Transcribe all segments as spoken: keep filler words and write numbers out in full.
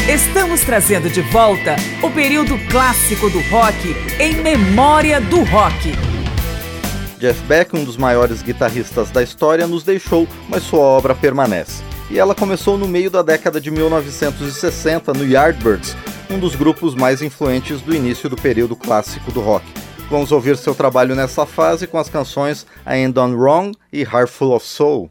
Estamos trazendo de volta o período clássico do rock em memória do rock. Jeff Beck, um dos maiores guitarristas da história, nos deixou, mas sua obra permanece. E ela começou no meio da década de mil novecentos e sessenta no Yardbirds, um dos grupos mais influentes do início do período clássico do rock. Vamos ouvir seu trabalho nessa fase com as canções I Ain't Done Wrong e Heart Full of Soul.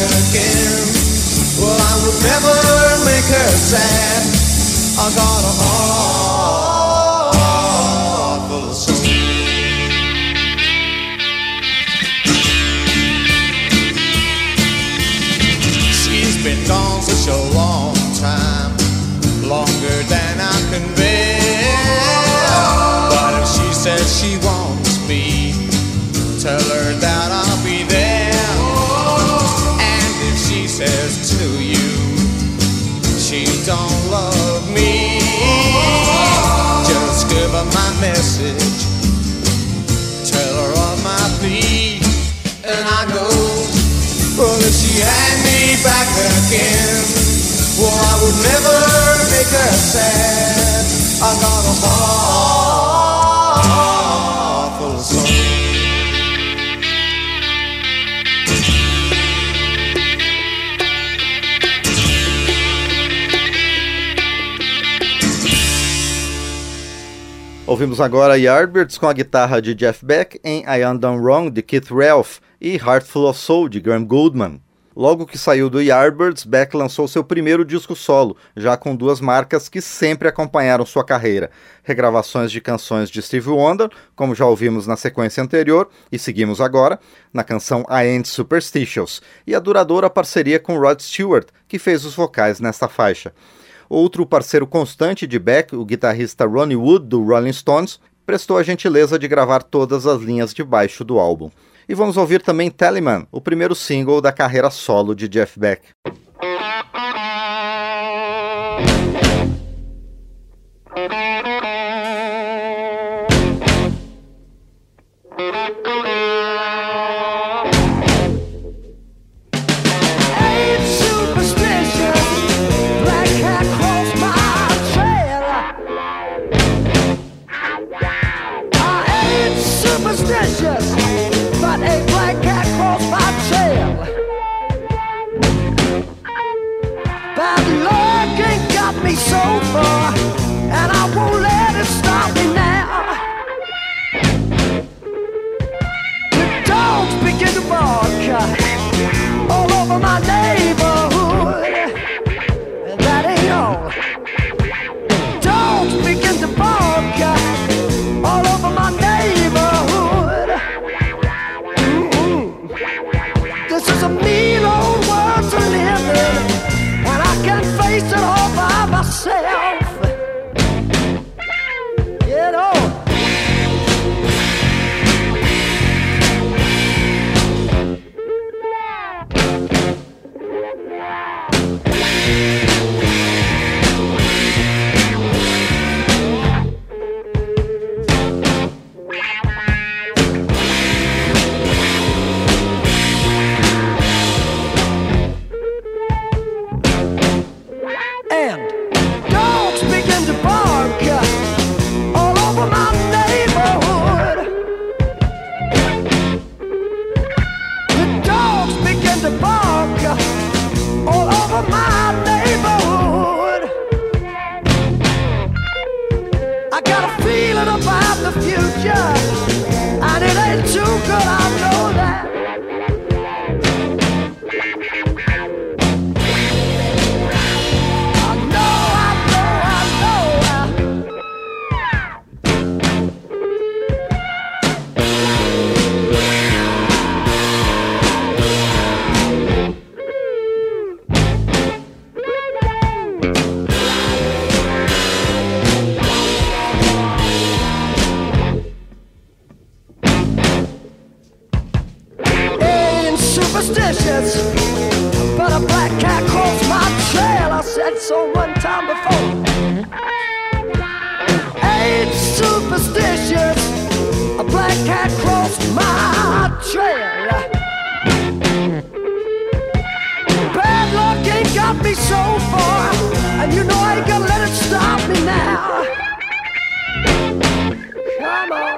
again. Well, I would never make her sad. I got a heart full of soul. She's been gone such a long time, longer than I can bear. But if she says she wants me, tell her that I'll be there. And if she says to you she don't love me, just give her my message, tell her of my plea. And I know, well, if she had me back again, well, I would never make her sad. I got a heart full of soul. Ouvimos agora Yardbirds com a guitarra de Jeff Beck em I Am Done Wrong, de Keith Relf, e Heart Full of Soul, de Graham Gouldman. Logo que saiu do Yardbirds, Beck lançou seu primeiro disco solo, já com duas marcas que sempre acompanharam sua carreira: regravações de canções de Stevie Wonder, como já ouvimos na sequência anterior, e seguimos agora, na canção I Ain't Superstitious, e a duradoura parceria com Rod Stewart, que fez os vocais nesta faixa. Outro parceiro constante de Beck, o guitarrista Ronnie Wood, do Rolling Stones, prestou a gentileza de gravar todas as linhas de baixo do álbum. E vamos ouvir também Teleman, o primeiro single da carreira solo de Jeff Beck. But a black cat crossed my trail. Bad luck ain't got me so far, and I won't let it stop me now. The dogs begin to bark all over my neighborhood, and that ain't all. Dogs begin to bark all over my neighborhood. This is a mean old world to live in, and I can't face it all by myself. You know. But a black cat crossed my trail. I said so one time before. Ain't superstitious. A black cat crossed my trail. Bad luck ain't got me so far, and you know I ain't gonna let it stop me now. Come on.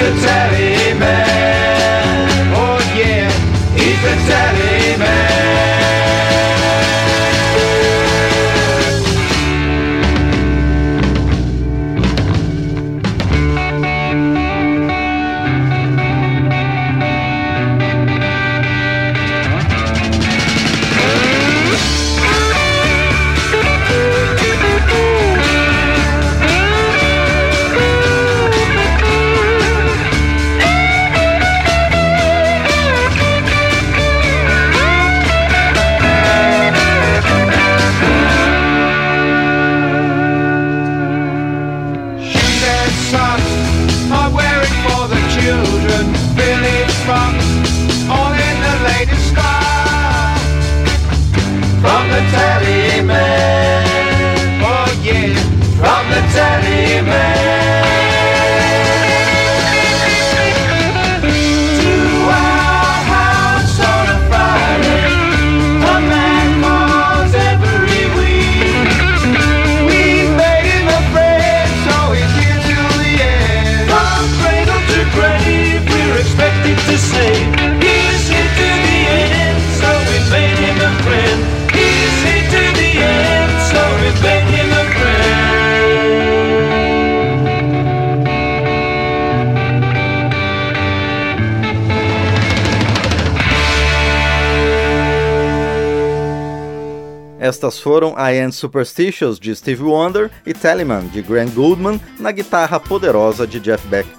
the teddy man. Oh yeah, he's the teddy man. Estas foram I Am Superstitious, de Stevie Wonder, e Teleman, de Grant Goodman, na guitarra poderosa de Jeff Beck.